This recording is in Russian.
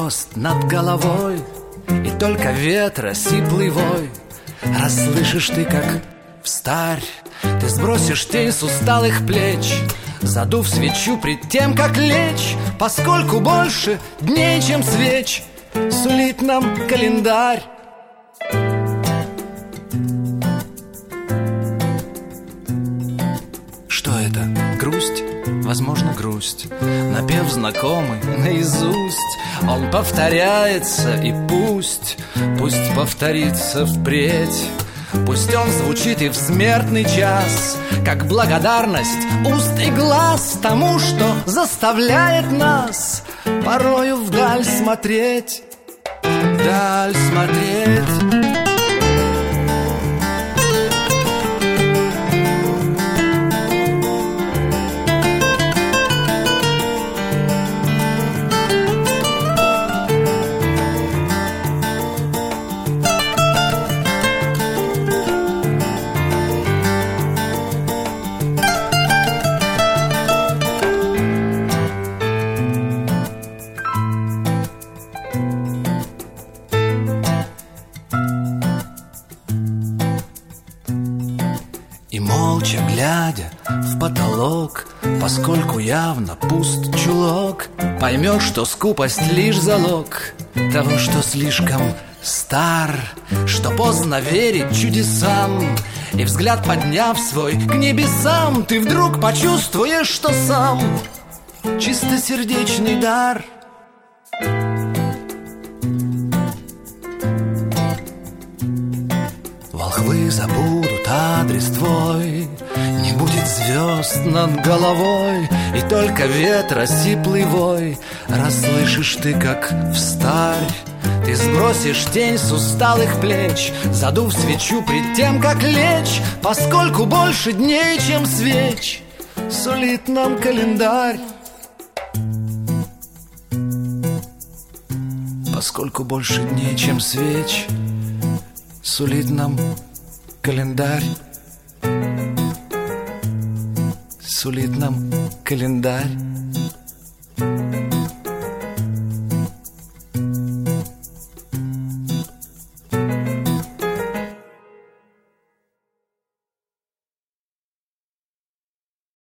звезд над головой, и только ветра сиплый вой. Расслышишь ты, как встарь ты сбросишь тень с усталых плеч, задув свечу пред тем, как лечь, поскольку больше дней, чем свеч, сулит нам календарь. Что это? Грусть? Возможно, грусть. Напев знакомый наизусть. Он повторяется, и пусть повторится впредь. Пусть он звучит и в смертный час, как благодарность уст и глаз тому, что заставляет нас порою вдаль смотреть. Вдаль смотреть. Молча глядя в потолок, поскольку явно пуст чулок, поймешь, что скупость лишь залог того, что слишком стар, что поздно верить чудесам. И взгляд подняв свой к небесам, ты вдруг почувствуешь, что сам чистосердечный дар. Волхвы забудут адрес твой, не будет звезд над головой, и только ветра сиплый вой. Расслышишь ты, как встарь ты сбросишь тень с усталых плеч, задув свечу пред тем, как лечь, поскольку больше дней, чем свеч, сулит нам календарь. Поскольку больше дней, чем свеч, сулит нам календарь. Сулит нам календарь.